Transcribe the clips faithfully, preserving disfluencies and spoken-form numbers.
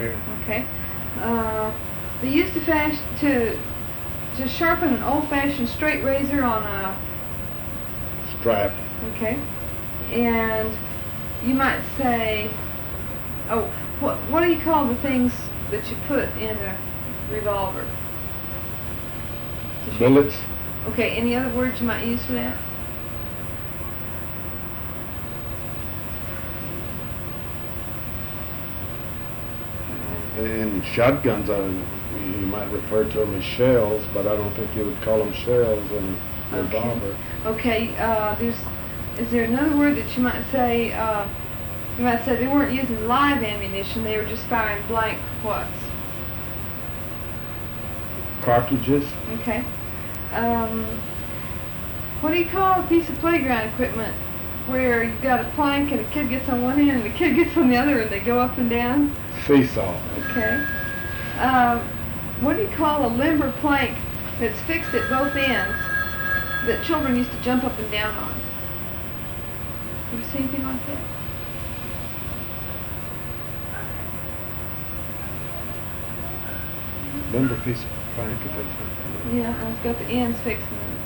here. Okay. Uh, they used to fash to to sharpen an old-fashioned straight razor on a Strap. okay, and you might say, oh, what what do you call the things that you put in a revolver? To shoot- Bullets. Okay. Any other words you might use for that? And shotguns, I, you might refer to them as shells, but I don't think you would call them shells in a Okay. revolver. Okay, uh, there's, is there another word that you might say, uh, you might say they weren't using live ammunition, they were just firing blank whats? Cartridges. Okay. Um, what do you call a piece of playground equipment where you've got a plank and a kid gets on one end and the kid gets on the other and they go up and down? Seesaw. Okay. Uh, what do you call a limber plank that's fixed at both ends that children used to jump up and down on? You ever see anything like that? Limber piece of plank. if it's- Yeah, and it's got the ends fixed in it.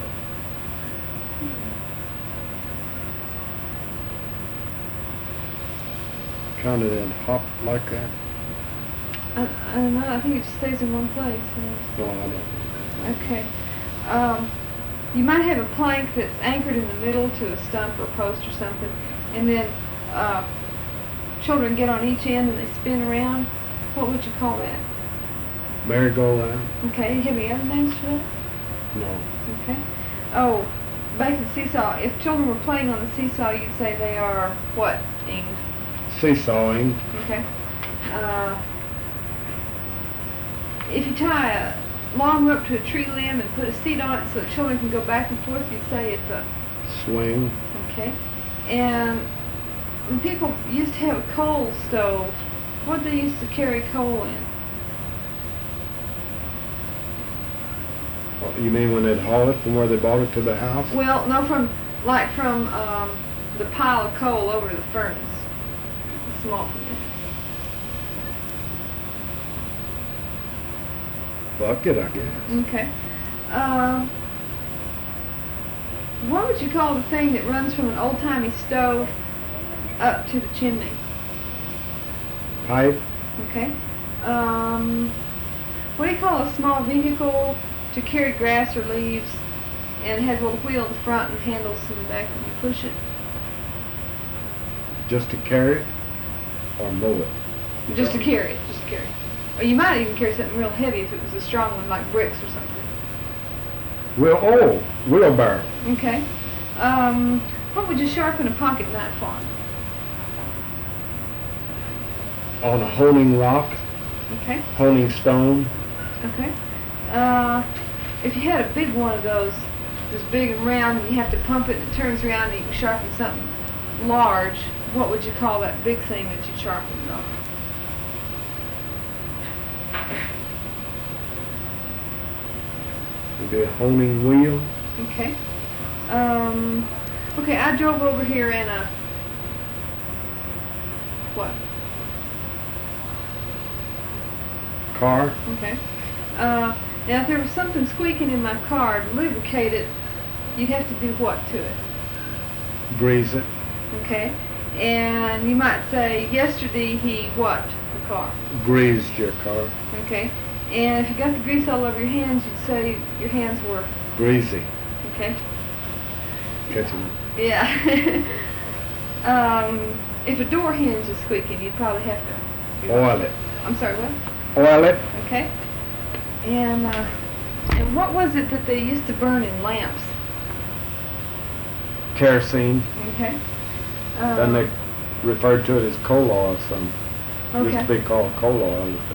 Kind of then hop like that. I, I don't know, I think it just stays in one place. No, I don't. Okay. Um, you might have a plank that's anchored in the middle to a stump or post or something, and then uh, children get on each end and they spin around. What would you call that? Merry-go-round. Okay, you have any other names for that? No. Okay. Oh, back to the seesaw. If children were playing on the seesaw, you'd say they are what, Ing? Seesawing. Okay. Uh, if you tie a long rope to a tree limb and put a seat on it so that children can go back and forth, you'd say it's a Swing. okay. And when people used to have a coal stove, what did they used to carry coal in? You mean when they'd haul it from where they bought it to the house? Well, no, from like from um, the pile of coal over to the furnace. Small. Bucket, I guess. Okay. Uh, what would you call the thing that runs from an old-timey stove up to the chimney? Pipe. Okay. Um, what do you call a small vehicle to carry grass or leaves and it has a little wheel in the front and handles in the back when you push it? Just to carry it or mow it? Just to carry it, just to carry it. Or you might even carry something real heavy if it was a strong one, like bricks or something. Wheel, oh, wheelbarrow. Okay. Um, what would you sharpen a pocket knife on? On a honing rock, Okay. honing stone. Okay. Uh, if you had a big one of those, that's big and round, and you have to pump it and it turns around and you can sharpen something large, what would you call that big thing that you sharpened on? Would be a honing wheel. Okay. Um, okay, I drove over here in a, what? Car. Okay. Uh, now if there was something squeaking in my car, to lubricate it, you'd have to do what to it? Grease it. Okay. And you might say, yesterday he what? The car. Greased your car. Okay. And if you got the grease all over your hands, you'd say your hands were, Greasy. okay. Catching. Yeah. um, if a door hinge is squeaking, you'd probably have to Oil it. I'm sorry, what? Oil it. Okay. And uh, and what was it that they used to burn in lamps? Kerosene. Okay. Um, Then they referred to it as coal oil. Some used okay. to be called coal oil.